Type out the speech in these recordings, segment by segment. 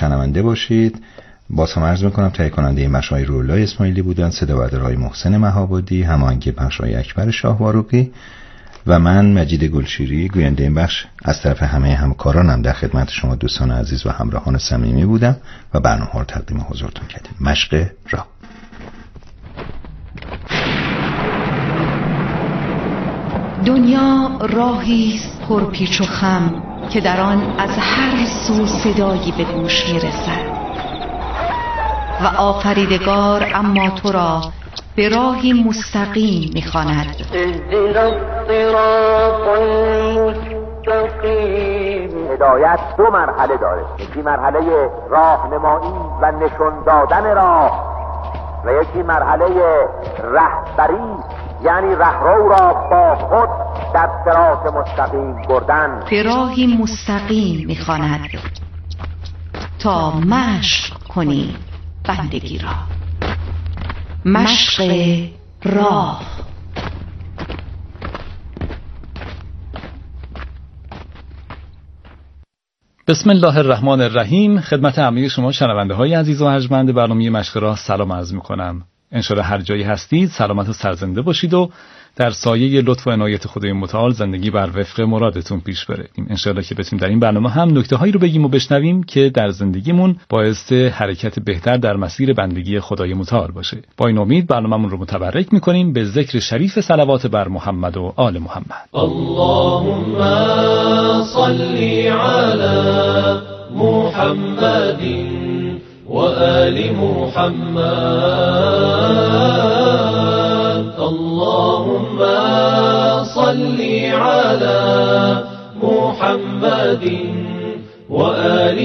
شنونده باشید. باز هم عرض میکنم تهیه کننده این بخش روح‌الله اسماعیلی بودن، صدا و اداره محسن مهابادی، هماهنگی بخش اکبر شاهواروقی و من مجید گلشیری گوینده این بخش از طرف همه همکارانم در خدمت شما دوستان عزیز و همراهان صمیمی بودم و برنامه رو تقدیم حضورتون کردیم. مشق راه. دنیا راهی است پرپیچ و خم که در آن از هر سو صدایی به گوش میرسد و آفریدگار اما تو را به راهی مستقیم میخواند. اهدنا الصراط المستقیم. هدایت دو مرحله داره، یکی مرحله راهنمایی و نشون دادن راه و یکی مرحله رهبری، یعنی رهرو را با خود در صراط مستقیم بردن. به راهی مستقیم میخواند تا مشق کنی بندگی را. مشق راه. بسم الله الرحمن الرحیم. خدمت همه شما شنونده های عزیز و ارجمند برنامه مشق راه سلام عرض میکنم. انشالله هر جایی هستید سلامت و سرزنده باشید و در سایه لطف و عنایت خدای متعال زندگی بر وفق مرادتون پیش بره. انشالله که بتونیم در این برنامه هم نکته هایی رو بگیم و بشنویم که در زندگیمون باعث حرکت بهتر در مسیر بندگی خدای متعال باشه. با این امید برنامه‌مون رو متبرک می‌کنیم به ذکر شریف صلوات بر محمد و آل محمد. اللهم صل علی محمد و آل محمد. اللهم صل علی محمد و آل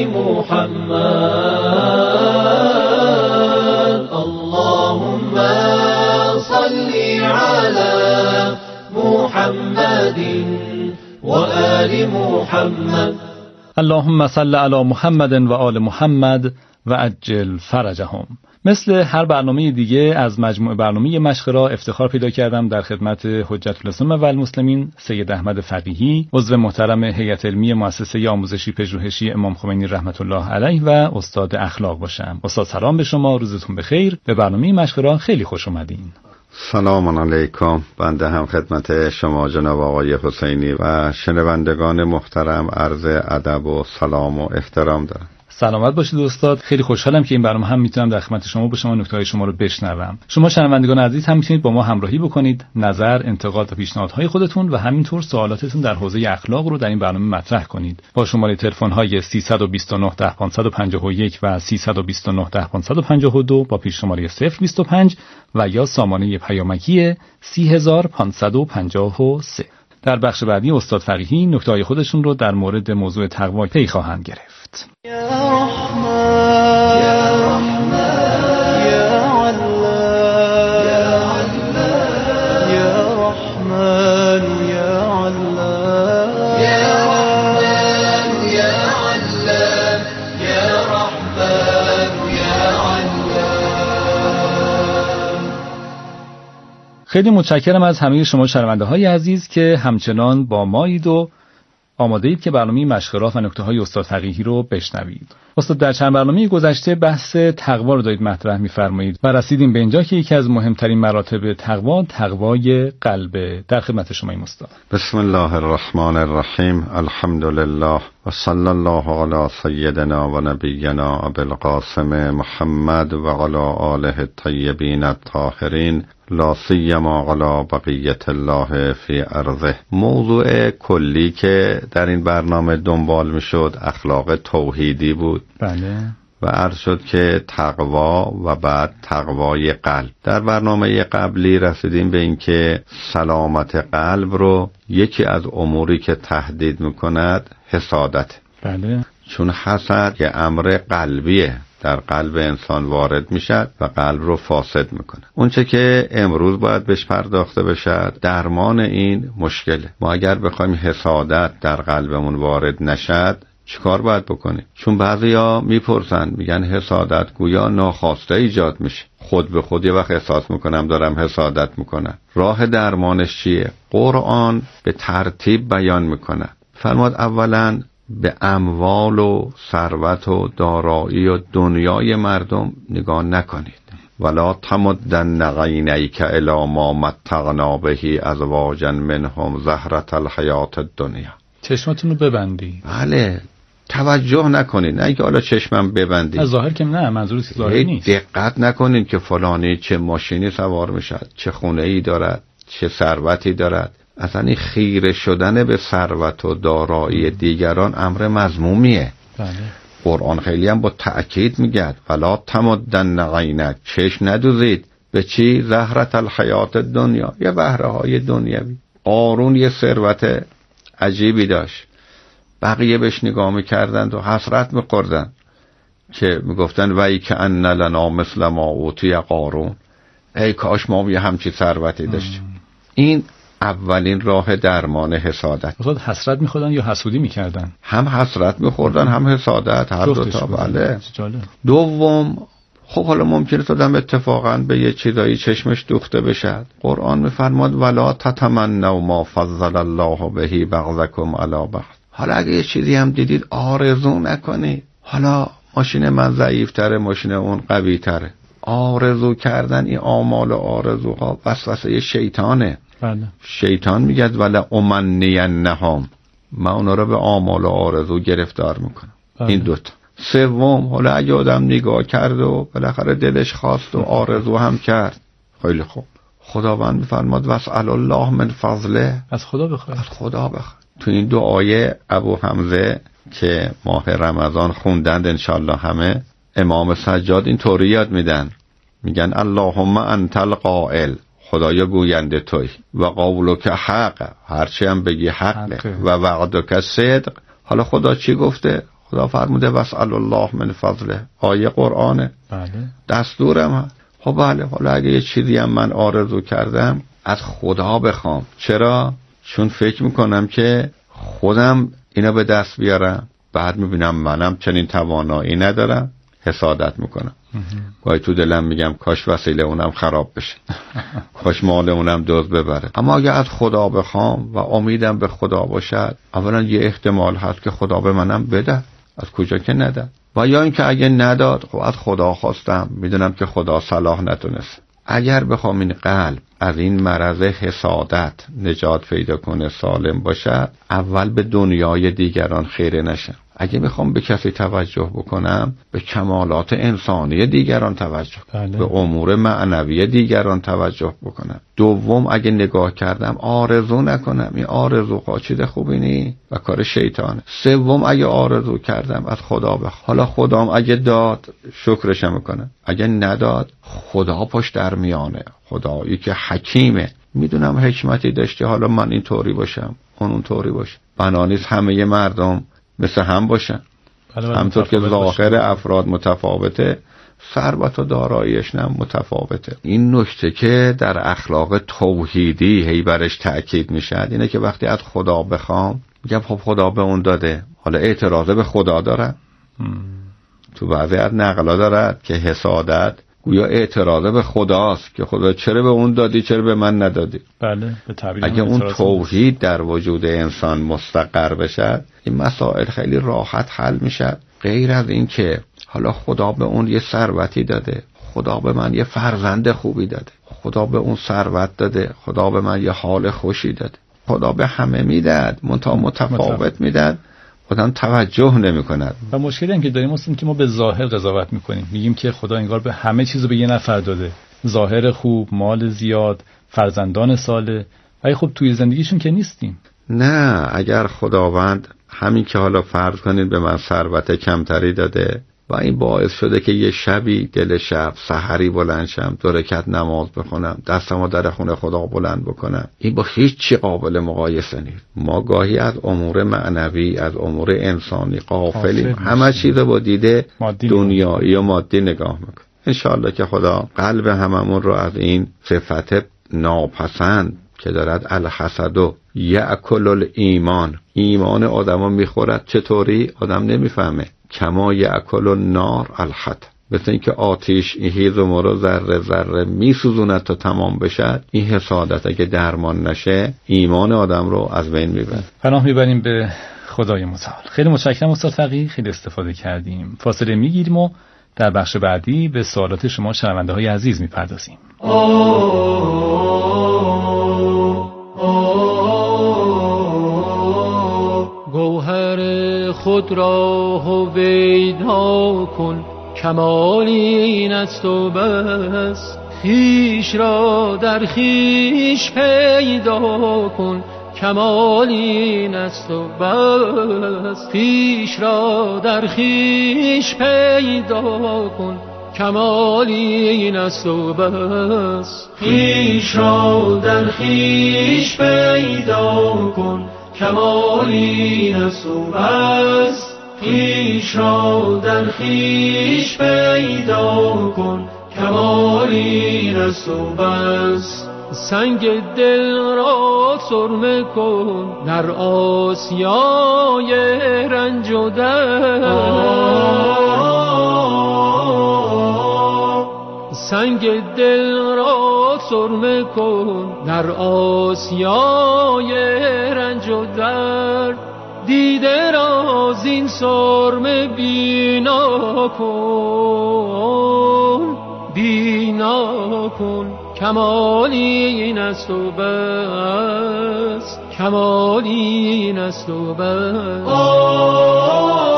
محمد. اللهم صل علی محمد و آل محمد. اللهم صل علی محمد و آل محمد و عجل فرجهم. مثل هر برنامه دیگه از مجموعه برنامه مشق راه افتخار پیدا کردم در خدمت حجت الاسلام و المسلمین سید احمد فقیهی، عضو محترم هیئت علمی مؤسسه آموزشی پژوهشی امام خمینی رحمت الله علیه و استاد اخلاق باشم. استاد سلام به شما، روزتون بخیر. به برنامه مشق راه خیلی خوش اومدین. سلام علیکم. بنده هم خدمت شما جناب آقای حسینی و شنوندگان محترم عرض ادب و سلام و احترام دارم. سلامت باشید استاد. خیلی خوشحالم که این برنامه هم میتونم در خدمت شما با شما نکته‌های شما رو بشنوم. شما شنوندگان عزیز هم میتونید با ما همراهی بکنید، نظر، انتقاد و پیشنهادهای خودتون و همینطور سوالاتتون در حوزه اخلاق رو در این برنامه مطرح کنید. با شماره تلفن‌های 329 10 551 و 329 10 552 با پیش شماره 025 و یا سامانه پیامکی 30553. در بخش بعدی استاد فقیهی نکته‌های خودشون رو در مورد موضوع تقوا پی خواهند گرفت. یا رحمان یا رحمان یا الله یا رحمان یا الله یا رحمان یا الله یا رحمان یا الله. خیلی متشکرم از همه شما شنونده های عزیز که همچنان با مایید و آماده اید که برنامه مشق راه و نکته‌های استاد فقیهی رو بشنوید. استاد در چند برنامه گذشته بحث تقوا رو دارید مطرح می‌فرمایید و رسیدیم به اینجا که یکی از مهمترین مراتب تقوا تقوای قلبه. در خدمت شما این استاد. بسم الله الرحمن الرحیم. الحمد لله و صلی الله علی سیدنا و نبینا ابی القاسم محمد و علی آله الطیبین الطاهرین لا سیما علی بقیت الله فی ارضه. موضوع کلی که در این برنامه دنبال میشد اخلاق توحیدی بود. بله. و عرض شد که تقوا و بعد تقوای قلب. در برنامه قبلی رسیدیم به این که سلامت قلب رو یکی از اموری که تهدید میکند حسادت. بله. چون حسد که امر قلبیه، در قلب انسان وارد میشد و قلب رو فاسد میکنه. اونچه که امروز باید بهش پرداخته بشه درمان این مشکله. ما اگر بخوایم حسادت در قلبمون وارد نشد چیکار باید بکنیم؟ چون بعضیا میپرسن میگن حسادت گویا ناخواسته ایجاد میشه. خود به خود یه وقت احساس میکنم دارم حسادت میکنم. راه درمانش چیه؟ قرآن به ترتیب بیان میکنه. فرمود اولا به اموال و ثروت و دارایی و دنیای مردم نگاه نکنید. ولا تمدن عینیک الی ما متعنا به ازواجا منهم زهرة الحیات الدنیا. چشمتون رو ببندی. بله، توجه نکنید، نه اینکه حالا چشمم ببندید. از ظاهر که نه، منظور ظاهر نیست. دقت نکنید که فلانی چه ماشینی سوار میشد، چه خونه ای دارد، چه ثروتی دارد. اصلا این خیره شدن به ثروت و دارایی دیگران امر مذمومیه. بله. قرآن خیلی هم با تأکید میگه ولا تمدن عینک، چشم ندوزید به چی؟ زهرة الحیات دنیا، یه بهره های دنیوی. قارون یه ثروت عجیبی داشت، بقیه بهش نگاه میکردند و حسرت میخوردند که میگفتن وای که ان لنا مثل ما اوتی قارون، ای کاش ما یه همچی ثروتی داشتیم. این اولین راه درمان حسادت. خود حسرت میخوردن یا حسودی میکردن؟ هم حسرت میخوردن هم حسادت، هر دو تا. بله. دوم، خب حالا ممکنه آدم اتفاقا به یه چیزایی چشمش دوخته بشه. قرآن میفرماد ولا تتمنوا ما فضل الله به بعضکم علی بعض. حالا اگه یه چیزی هم دیدید آرزو نکنید. حالا ماشین من ضعیف‌تره، ماشین اون قوی‌تره. آرزو کردن، این آمال و آرزوها وسوسه شیطانه. بله. شیطان میگه ولا امنینهم، من اونا رو به آمال و آرزو گرفتار میکنم. بله. این دوتا. سوم، حالا اگه آدم نگاه کرد و بالاخره دلش خواست و آرزو هم کرد، خیلی خوب، خداوند میفرماد واسأل الله من فضله، از خدا بخواد. از خدا بخواد. تو این دعای ابو حمزه که ماه رمضان خوندند انشالله همه، امام سجاد این طوری یاد میدن، میگن اللهم انت القائل، خدایا گوینده توی، و قولک حق، هرچی هم بگی حقه، و وعدک صدق. حالا خدا چی گفته؟ خدا فرموده واسأل الله من فضله، آیه قرآنه. بله. دستورم هست. خب بله، حالا اگه یه چیزی هم من آرزو کردم از خدا بخوام. چرا؟ چون فکر میکنم که خودم اینا به دست بیارم، بعد میبینم منم چنین توانایی ندارم، حسادت میکنم. گاهی تو دلم میگم کاش وسیله اونم خراب بشه، کاش مال اونم دزد ببره. اما اگه از خدا بخوام و امیدم به خدا باشد، اولا یه احتمال هست که خدا به منم بده، از کجا که نده. و یا اینکه اگه نداد، خب از خدا خواستم، میدونم که خدا صلاح نتونست. اگر بخوام این قلب از این مرض حسادت نجات پیدا کنه، سالم باشد، اول به دنیای دیگران خیره نشم. اگه میخوام به کسی توجه بکنم، به کمالات انسانی دیگران توجه، بله. به امور معنوی دیگران توجه بکنم. دوم، اگه نگاه کردم آرزو نکنم، این آرزوها چیز خوبی نی و کار شیطانه. سوم، اگه آرزو کردم از خدا بخوام، حالا خدام اگه داد شکرشم میکنم، اگه نداد خدا پشت در میانه، خدایی که حکیمه، میدونم حکمتی داشته، حالا من این طوری باشم اون طوری باشه. بنانیست همه مردم مثل هم باشن. همطور که ظاهر افراد متفاوته، ثروت و داراییش هم متفاوته. این نکته که در اخلاق توحیدی هی برش تأکید میشه اینه که وقتی از خدا بخوام، میگم خب خدا به اون داده، حالا اعتراض به خدا داره. تو بعضی از نقلا داره که حسادت گویا اعتراض به خداست که خدا چرا به اون دادی، چرا به من ندادی. بله، به تعبیر اگه اون توحید در وجود انسان مستقر بشه، این مسائل خیلی راحت حل میشه. غیر از این که حالا خدا به اون یه ثروتی داده، خدا به من یه فرزند خوبی داده، خدا به اون ثروت داده، خدا به من یه حال خوشی داده، خدا به همه میداد، متفاوت میداد، خودم توجه نمی کند. و مشکلی هم که داریم است که ما به ظاهر قضاوت میکنیم، میگیم که خدا انگار به همه چیزو به یه نفر داده، ظاهر خوب، مال زیاد، فرزندان صالح، ولی خب توی زندگیشون که نیستیم. نه، اگر خداوند همین که حالا فرض کنید به من ثروت کمتری داده و این باعث شده که یه شبی دل شب سحری بلند شم، 2 رکعت نماز بخونم، دستمو در خونه خدا بلند بکنم، این با هیچ چی قابل مقایسه نیست. ما گاهی از امور معنوی، از امور انسانی غافلیم، همه چیز با دیده دنیایی و مادی نگاه میکنیم. انشاءالله که خدا قلب هممون رو از این صفت ناپسند که دارد الحسد و یأکل الایمان، ایمان آدمو میخورد. چطوری؟ آدم نمیفهمه. کما یأکل النار الحطب، مثل اینکه آتش این هیز و مرو ذره ذره میسوزوند تا تمام بشه. این حسادت اگه درمان نشه ایمان آدم رو از بین میبره. پناه میبریم به خدای متعال. خیلی متشکرم استاد فقیه، خیلی استفاده کردیم. فاصله میگیریم و در بخش بعدی به سوالات شما شنونده های عزیز میپردازیم. گوهر خود را هویدا کن، کمال این است و بس. خویش را در خویش پیدا کن، کمال این است و بس. خویش را در خویش پیدا کن، کمال این است و بس. خویش را در خویش پیدا کن، کمال این است و بس. خویش را در خویش پیدا کن، کمال این است و بس. سنگ دل را سرمه کن در آسیای رنج و درد. سنگ دل را سرمه کن در آسیای رنج و درد. دیده را زین سرمه بینا کن، بینا کن، کمالی این است و بس. کمالی این است و بس.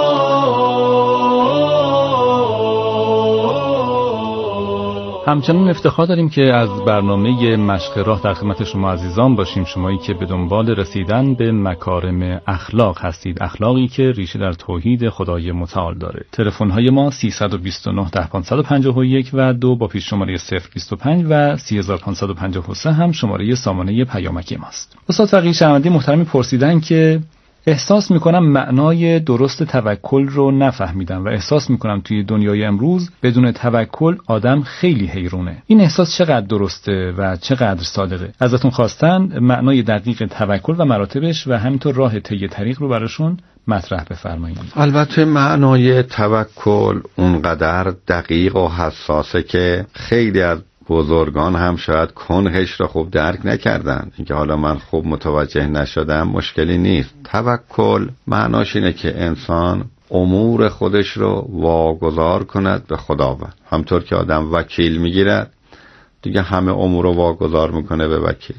همچنان افتخار داریم که از برنامه مشق راه در خدمت شما عزیزان باشیم، شمایی که به دنبال رسیدن به مکارم اخلاق هستید، اخلاقی که ریشه در توحید خدای متعال داره. تلفن‌های ما 329 10551 و 2 با پیش شماره 025 و 3553 هم شماره سامانه پیامکی ماست. استاد فقیه شهروندی محترمی پرسیدن که احساس میکنم معنای درست توکل رو نفهمیدم و احساس میکنم توی دنیای امروز بدون توکل آدم خیلی حیرونه. این احساس چقدر درسته و چقدر صادقه؟ ازتون خواستن معنای دقیق توکل و مراتبش و همینطور راه طی طریق رو براشون مطرح بفرمایید. البته معنای توکل اونقدر دقیق و حساسه که خیلی از بزرگان هم شاید کنهش را خوب درک نکردن. اینکه حالا من خوب متوجه نشدم مشکلی نیست. توکل معناش اینه که انسان امور خودش رو واگذار کند به خداوند. همطور که آدم وکیل میگیرد دیگه همه امور رو واگذار میکنه به وکیل.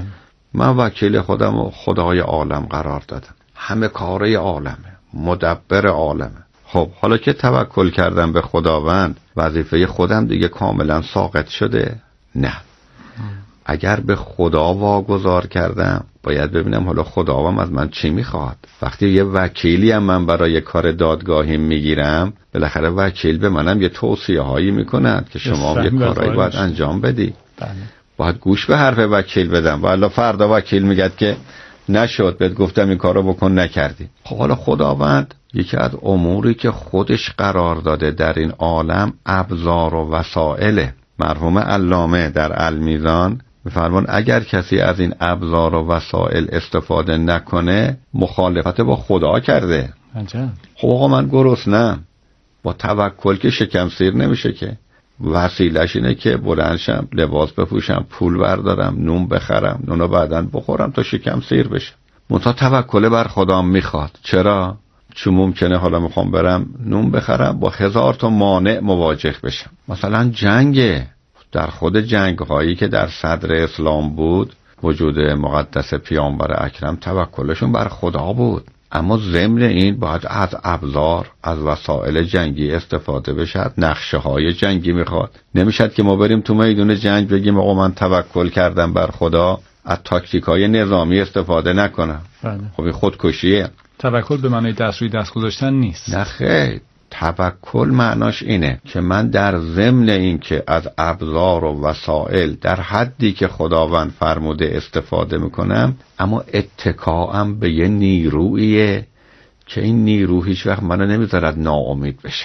من وکیل خودم و خدای عالم قرار دادم، همه کاره عالمه، مدبر عالمه. خب حالا که توکل کردم به خداوند، وظیفه خودم دیگه کاملا ساقط شده؟ نه. اگر به خدا واگذار کردم باید ببینم حالا خدا هم از من چی میخواد. وقتی یه وکیلی هم من برای کار دادگاهی میگیرم، بالاخره وکیل به منم یه توصیه هایی میکند که شما یه کارایی باید انجام بدی. باید گوش به حرف وکیل بدم. والا فردا وکیل میگه که نشد، بهت گفتم این کارو بکن نکردی. خب حالا خداوند یکی از اموری که خودش قرار داده در این عالم ابزار و وسائله. مرحوم علامه در المیزان می‌فرمان اگر کسی از این ابزار و وسائل استفاده نکنه مخالفت با خدا کرده. خب آقا من گرسنه‌ام، با توکل که شکم سیر نمیشه که. وسیله‌اش اینه که بلندشم، لباس بپوشم، پول بردارم، نون بخرم، نونو بعداً بخورم تا شکم سیر بشه. منتها توکل بر خدا میخواد. چرا؟ چون ممکنه حالا میخوام برم نون بخرم با 1000 تا مانع مواجه بشم. مثلا جنگ، در خود جنگ هایی که در صدر اسلام بود، وجود مقدس پیامبر اکرم توکلشون بر خدا بود. اما ضمن این باید از ابزار، از وسایل جنگی استفاده بشه. نقشه های جنگی میخواد. نمیشد که ما بریم تو میدون جنگ بگیم آقا من توکل کردم بر خدا، از تاکتیک های نظامی استفاده نکنم. خب این خودکشیه. توکل به معنی دست روی دست گذاشتن نیست. نه خیر، توکل معناش اینه که من در ضمن این که از ابزار و وسائل در حدی که خداوند فرموده استفاده میکنم، اما اتکاام به یه نیرویه که این نیرو هیچ وقت منو نمیذارد ناامید بشم.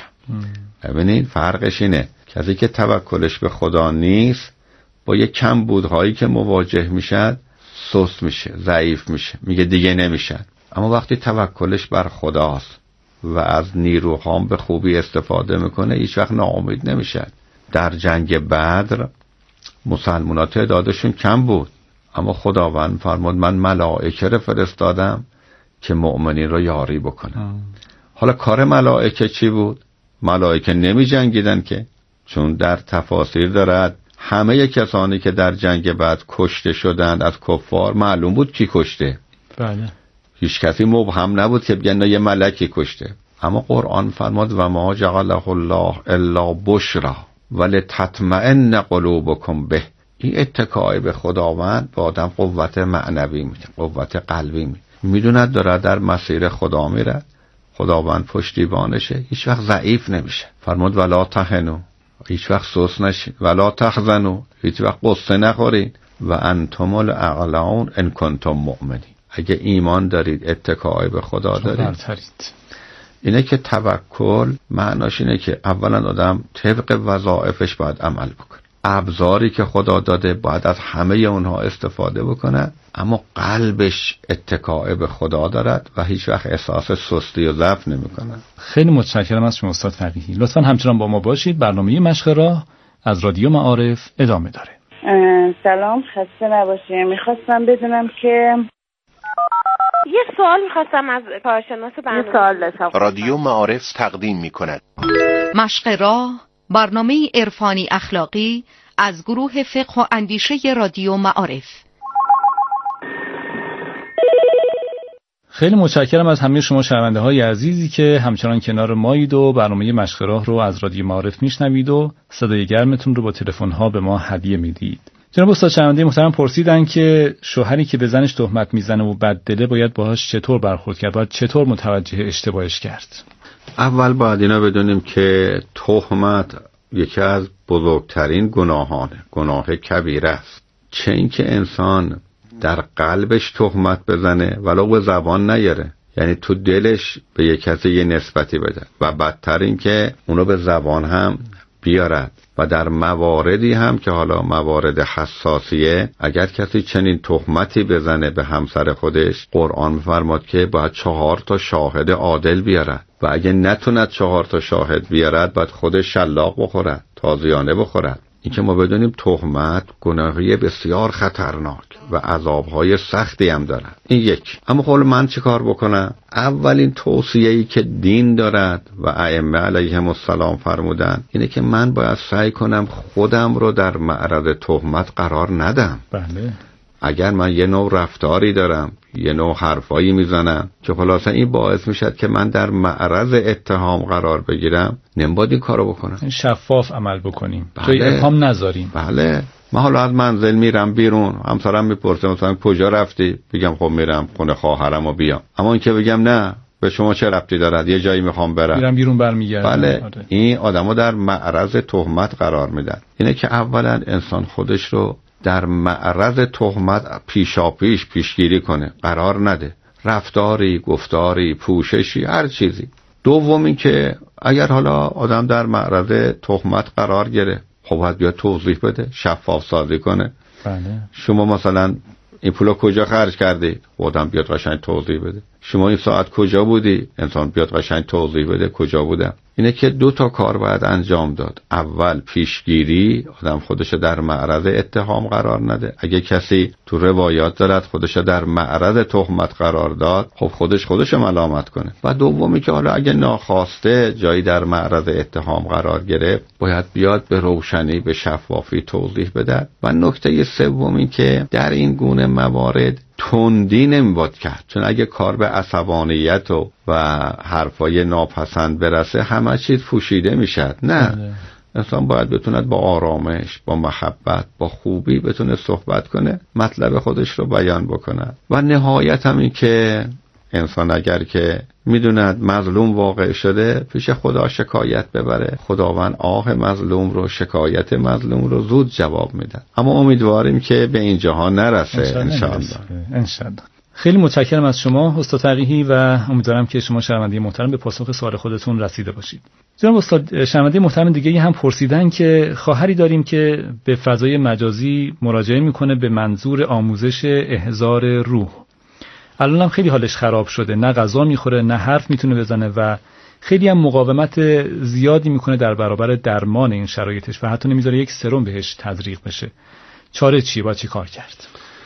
ببینید فرقش اینه، کسی که توکلش به خدا نیست با یه کمبودهایی که مواجه میشد سست میشه، ضعیف میشه، میگه دیگه نمیشه. اما وقتی توکلش بر خداست و از نیروهام به خوبی استفاده میکنه هیچ وقت ناامید نمیشه. در جنگ بدر مسلمان‌ها تعدادشون کم بود، اما خداوند فرمود من ملائکه رو فرستادم که مؤمنین رو یاری بکنه. حالا کار ملائکه چی بود؟ ملائکه نمی جنگیدن که، چون در تفاسیر دارد همه کسانی که در جنگ بعد کشته شدند از کفار معلوم بود کی کشته. بله. هیچ کسی مبهم نبود که بگن یه ملکی کشته. اما قرآن فرمود و ما جعله الله الا بشرا ولتطمئن قلوبکم به. این اتکای به خداوند به آدم قوت معنوی میده، قوت قلبی میده. میدوند داره در مسیر خدا میره، خداوند پشتیبانشه، هیچ وقت ضعیف نمیشه. فرمود ولا تهنوا، هیچ وقت سست نشین، ولا تحزنوا، هیچ وقت قصه نخورین، و انتم الاعلون ان کنتم مؤمنین. اگه ایمان دارید، اتکای به خدا دارید. اینه که توکل معناش اینه که اولا آدم طبق وظایفش باید عمل بکنه. ابزاری که خدا داده باید از همه اونها استفاده بکنه، اما قلبش اتکای به خدا دارد و هیچ وقت احساس سستی و ضعف نمیکنه. خیلی متشکرم از شما استاد فقیهی. لطفاً همچنان با ما باشید. برنامه مشق راه از رادیو معارف ادامه داره. سلام، خسته نباشید. میخواستم بدونم که یه سوال میخواستم از کارشناس برنامه. یه سوال داشتم. رادیو معارف تقدیم میکند مشق راه، برنامه عرفانی اخلاقی از گروه فقه و اندیشه رادیو معارف. خیلی متشکرم از همه شما شنونده های عزیزی که همچنان کنار مایید و برنامه مشق راه رو از رادیو معارف میشنوید و صدای گرمتون رو با تلفن ها به ما هدیه میدید. جناب استاد شنونده محترم پرسیدن که شوهری که به زنش تهمت میزنه و بددله باید باهاش چطور برخورد کرد؟ باید چطور متوجه اشتباهش کرد؟ اول باید اینا بدونیم که تهمت یکی از بزرگترین گناهانه، گناه کبیره است. چه اینکه انسان در قلبش تهمت بزنه ولو به زبان نیاره، یعنی تو دلش به یک کسی یه نسبتی بده، و بدتر این که اونو به زبان هم بیارد. و در مواردی هم که حالا موارد حساسیه، اگر کسی چنین تهمتی بزنه به همسر خودش، قرآن می‌فرماد که باید 4 شاهد عادل بیارد، و اگه نتوند 4 شاهد بیارد باید خودش شلاق بخورد، تازیانه بخورد. این که ما بدونیم تهمت گناهی بسیار خطرناک و عذابهای سختی هم داره. این یک. اما خب من چی کار بکنم؟ اولین توصیه‌ای که دین دارد و ائمه علیهم السلام فرمودن اینه که من باید سعی کنم خودم رو در معرض تهمت قرار ندم. بله. اگر من یه نوع رفتاری دارم، یه نوع حرفایی میزنم که خلاصه این باعث میشد که من در معرض اتهام قرار بگیرم، نمی‌باید این کارو بکنم. شفاف عمل بکنیم. بله. جای ابهام نذاریم. بله. من حالا از منزل میرم بیرون، همسرم میپرسه مثلا کجا رفتی؟ بگم خب میرم خونه خواهرمو بیام. اما این که بگم نه به شما چه ربطی دارد، یه جایی میخوام برم، میرم بیرون برمیگردم. بله. این آدمو در معرض تهمت قرار میدن. اینه که اولا انسان خودش رو در معرض تهمت پیشاپیش پیشگیری کنه، قرار نده. رفتاری، گفتاری، پوششی، هر چیزی. دومی که اگر حالا آدم در معرض تهمت قرار گرفت، خب باید بیاد توضیح بده، شفاف سازی کنه. بله. شما مثلا این پولا کجا خرج کردی؟ آدم بیاد قشنگ توضیح بده. شما این ساعت کجا بودی؟ انسان بیاد قشنگ توضیح بده کجا بودم. اینه که 2 کار باید انجام داد. اول پیشگیری، آدم خودشو در معرض اتهام قرار نده. اگه کسی تو روایات دارد خودشو در معرض تهمت قرار داد، خب خودشو ملامت کنه. و دومی که حالا اگه ناخواسته جایی در معرض اتهام قرار گرفت، باید بیاد به روشنی، به شفافی توضیح بده. و نکته سومی که در این گونه موارد تندی نمی‌باید کرد، چون اگه کار به عصبانیت و حرفای ناپسند برسه همه چیز پوشیده میشد. نه، انسان باید بتوند با آرامش، با محبت، با خوبی بتونه صحبت کنه، مطلب خودش رو بیان بکنه. و نهایت هم این که انسان اگر که میدوند مظلوم واقع شده، پیش خدا شکایت ببره، خداوند آه مظلوم رو، شکایت مظلوم رو زود جواب میده. اما امیدواریم که به این جهان نرسه انشالله. خیلی متشکرم از شما استاد فقیهی و امیدوارم که شما شنونده محترم به پاسخ سوال خودتون رسیده باشید. جناب استاد شنونده محترم دیگه هم پرسیدن که خواهری داریم که به فضای مجازی مراجعه میکنه به منظور آموزش احضار روح. الان هم خیلی حالش خراب شده، نه غذا میخوره نه حرف میتونه بزنه و خیلی هم مقاومت زیادی میکنه در برابر درمان این شرایطش و حتی نمیذاره یک سرم بهش تزریق بشه. چاره چی؟ با چی کار کرد؟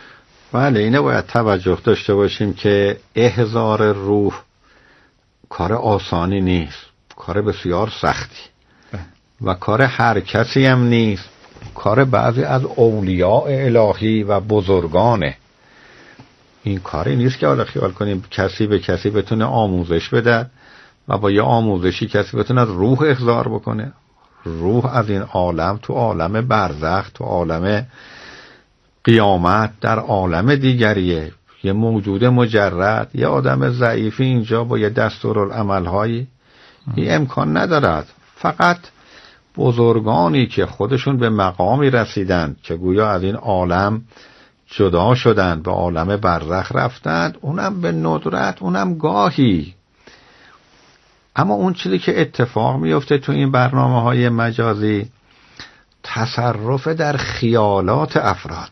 بله، اینه باید توجه داشته باشیم که احضار روح کار آسانی نیست، کار بسیار سختی و کار هر کسی هم نیست، کار بعضی از اولیاء الهی و بزرگانه. این کاری نیست که حالا خیال کنیم کسی به کسی بتونه آموزش بده و با یه آموزشی کسی بتونه از روح احضار بکنه. روح از این عالم تو عالم برزخ، تو عالم قیامت، در عالم دیگریه، یه موجود مجرد، یه آدم ضعیفی اینجا با یه دستورالعمل‌هایی این امکان ندارد. فقط بزرگانی که خودشون به مقامی رسیدند که گویا از این عالم جدا شدند، به عالم برزخ رفتند، اونم به ندرت، اونم گاهی. اما اون چیزی که اتفاق میفته تو این برنامه‌های مجازی تصرف در خیالات افراده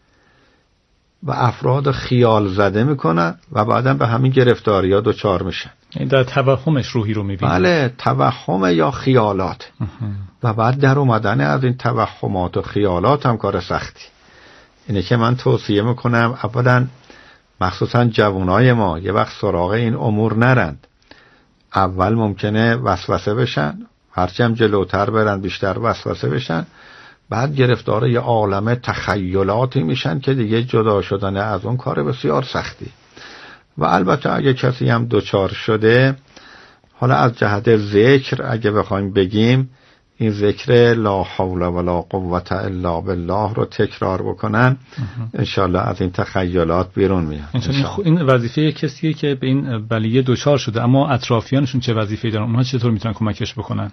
و افراد خیال زده میکنن و بعدم به همین گرفتاری‌ها دچار میشن. این در توهمش روحی رو میبینید. بله، توهم یا خیالات. و بعد در اومدن از این توهمات و خیالات هم کار سختی. اینه که من توصیه میکنم اولا مخصوصا جوانای ما یه وقت سراغ این امور نرند. اول ممکنه وسوسه بشن، هرچی هم جلوتر برن بیشتر وسوسه بشن، بعد گرفتار یه عالم تخیلاتی میشن که دیگه جدا شدن از اون کار بسیار سختی. و البته اگه کسی هم دوچار شده، حالا از جهت ذکر اگه بخوایم بگیم، این ذکر لا حول ولا قوة الا بالله رو تکرار بکنن، انشالله از این تخیلات بیرون میاد. این وظیفه کسیه که به این بلیه دوچار شده، اما اطرافیانشون چه وظیفه‌ای دارن؟ اونها چطور میتونن کمکش بکنن؟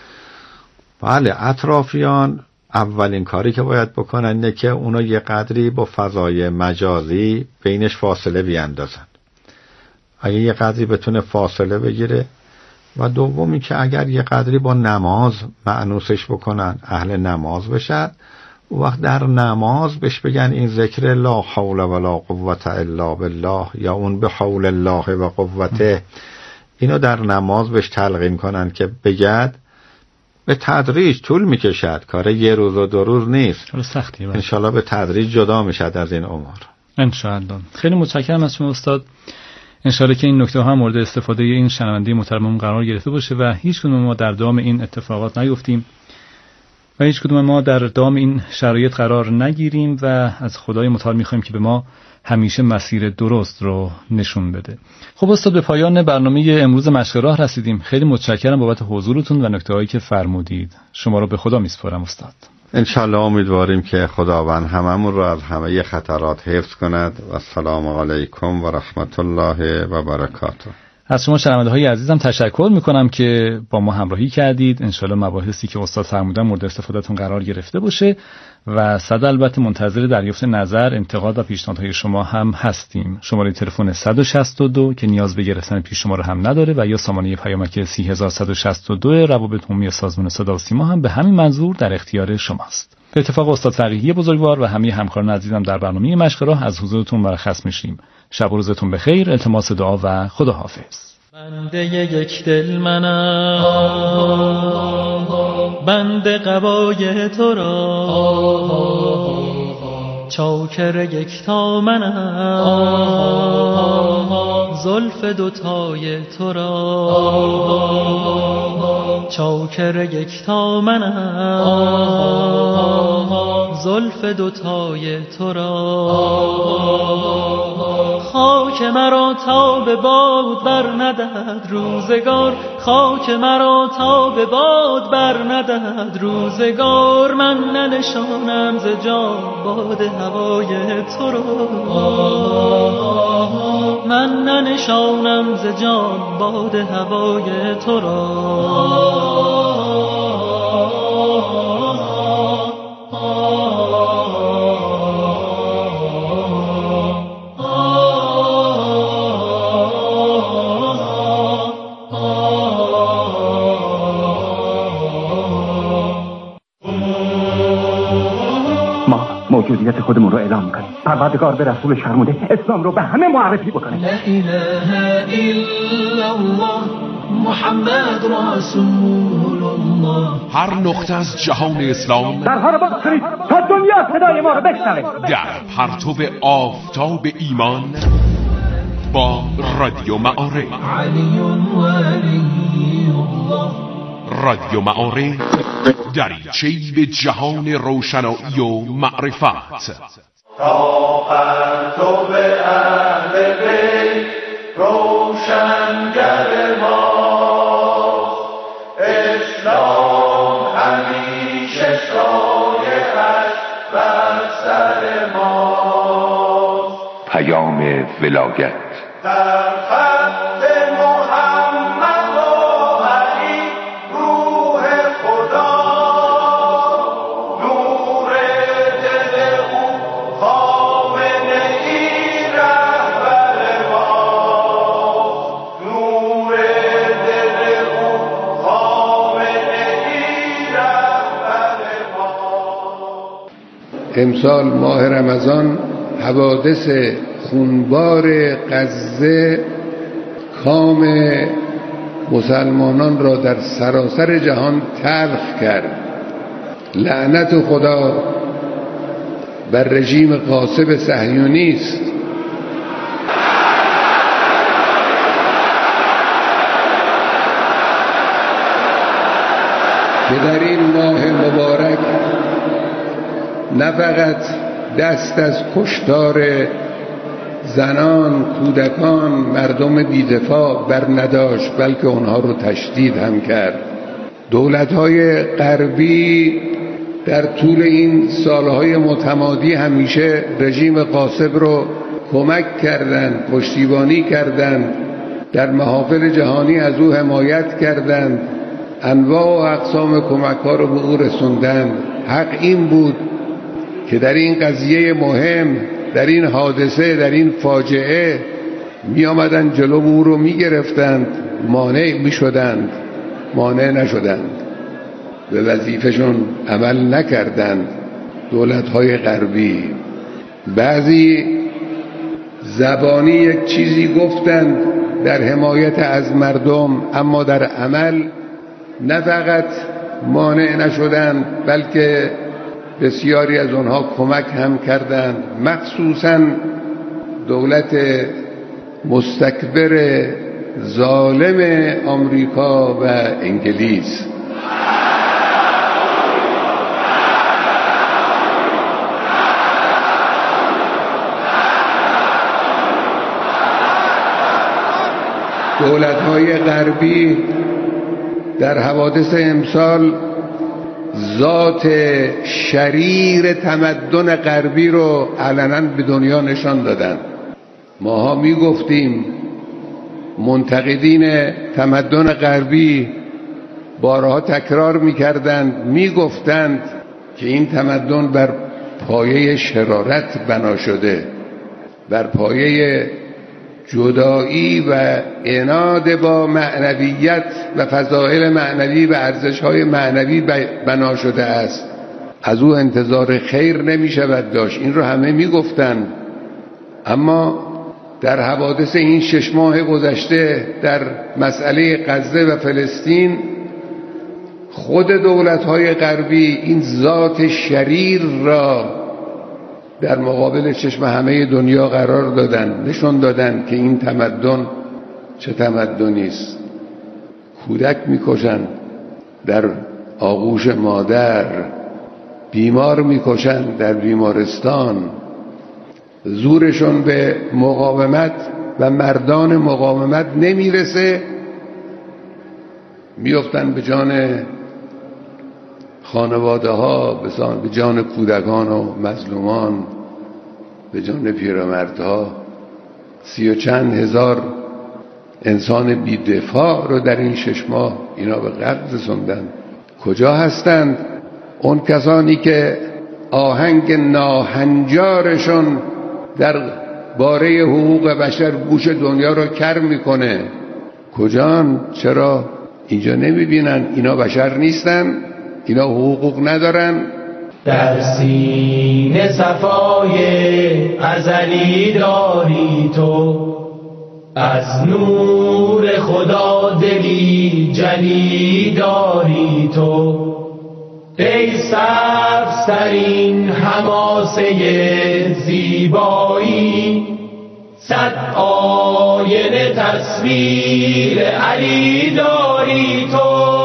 بله، اطرافیان اولین کاری که باید بکنن اینه که اونا یه قدری با فضای مجازی بینش فاصله بیاندازن. اگه یه قدری بتونه فاصله بگیره، و دومی که اگر یه قدری با نماز مأنوسش بکنن، اهل نماز بشن، و وقت در نماز بهش بگن این ذکر لا حول ولا قوة الا بالله یا اون به حول الله و قوته، اینو در نماز بهش تلقین کنن که بگد. به تدریج طول میکشد، کار یه روز و 2 روز نیست، سختی. انشالله به تدریج جدا میشد از این امور. انشالله. خیلی متشکرم از شما استاد. انشالله که این نکته ها مورد استفاده این شنونده محترممون قرار گرفته باشه و هیچ کدوم ما در دام این اتفاقات نیفتیم و هیچ کدوم ما در دام این شرایط قرار نگیریم و از خدای متعال میخوایم که به ما همیشه مسیر درست رو نشون بده. خب استاد، به پایان برنامه امروز مشق راه رسیدیم. خیلی متشکرم بابت حضورتون و نکته‌هایی که فرمودید. شما رو به خدا میسپارم استاد. انشالله امیدواریم که خداوند هممون رو از همه خطرات حفظ کند و السلام علیکم و رحمت الله و برکاته. از شما شنونده های عزیزم تشکر میکنم که با ما همراهی کردید. انشالله مباحثی که استاد فرمودن مورد استفادهتون قرار گرفته باشه و صد البته منتظر دریافت نظر، انتقاد و پیشنهادهای شما هم هستیم. شماره تلفن 162 که نیاز به گرفتن پیش شماره هم نداره و یا سامانه پیامک 3162 روابط عمومی سازمان صدا و سیما هم به همین منظور در اختیار شماست. به اتفاق استاد فقیهی بزرگوار و همه همکاران عزیزم در برنامه مشق راه از حضورتون مرخص میشیم. شب و روزتون بخیر. التماس دعا و خداحافظ. بنده یک دل منم، بنده قبای تو را، چاکر یکتا منم، زلف دوتای تو را، چاکر یکتا منم، زلف دوتای تو را. خاک مرا تا به باد بر ندهد روزگار، خاک مرا تا به باد بر ندهد روزگار، من ننشانم ز جان باد هوای تو را، من ننشانم ز جان باد هوای تو را. موجودیت خودمون رو اعلام کنیم. پروردگار به رسولش فرموده اسلام رو به همه معرفی بکنه. لا اله الا الله محمد رسول الله. هر نقطه از جهان اسلام درها رو بگذارید تا دنیا صدای ما رو بشنوه. در پرتو آفتاب ایمان با رادیو معارف. رادیو معارف دریچه‌ای به جهان روشنایی و معرفت. تا پرتو اهل بیت روشنگر ما، اسلام همیشه سایه‌اش بر سر ما. پیام ولایت در خط محمد و علی روح خدا، نور دل او خامنه ای رهبر ما، نور دل او خامنه ای رهبر ما. امسال ماه رمضان حوادث خونبار غزه کام مسلمانان را در سراسر جهان تلخ کرد. لعنت خدا بر رژیم غاصب صهیونیست. که در این ماه مبارک نه فقط دست از کشتار زنان، کودکان، مردم بی‌دفاع بر نداشت، بلکه اونها رو تشدید هم کرد. دولت‌های غربی در طول این سالهای متمادی همیشه رژیم غاصب رو کمک کردند، پشتیبانی کردند، در محافل جهانی از او حمایت کردند، انواع و اقسام کمک‌ها رو به او رسوندند. حق این بود که در این قضیه مهم، در این حادثه، در این فاجعه می آمدن جلو او رو می گرفتند، مانع می شدند، مانع نشدند، به وظیفهشون عمل نکردند. دولت‌های غربی بعضی زبانی یک چیزی گفتند در حمایت از مردم، اما در عمل نه فقط مانع نشدند، بلکه بسیاری از آنها کمک هم کردند، مخصوصاً دولت مستکبر ظالم آمریکا و انگلیس. دولت‌های غربی در حوادث امسال ذات شریر تمدن غربی رو علنا به دنیا نشان دادن. ماها میگفتیم، منتقدین تمدن غربی بارها تکرار میکردند، میگفتند که این تمدن بر پایه شرارت بنا شده، بر پایه جدایی و عناد با معنویت و فضائل معنوی و ارزش‌های معنوی بنا شده است. از او انتظار خیر نمی شود داشت. این رو همه می گفتن. اما در حوادث این 6 ماه گذشته در مسئله غزه و فلسطین، خود دولت‌های غربی این ذات شریر را در مقابل چشم همه دنیا قرار دادن، نشون دادن که این تمدن چه تمدنی است. کودک میکشن در آغوش مادر، بیمار میکشن در بیمارستان، زورشون به مقاومت و مردان مقاومت نمیرسه، میافتن به جان خانواده ها، به جان کودکان و مظلومان، به جان پیرمردها. 30 و چند هزار انسان بی‌دفاع رو در این 6 ماه اینا به قتل رسوندن. کجا هستند اون کسانی که آهنگ ناهنجارشون در باره حقوق بشر گوش دنیا رو کر میکنه؟ کجان؟ چرا اینجا نمیبینن اینا بشر نیستن؟ اینا حقوق ندارن؟ در سینه صفای ازلی داری تو، از نور خدا دلی جلی داری تو، ای سبزترین حماسه زیبایی، صد آینه تصویر علی داری تو.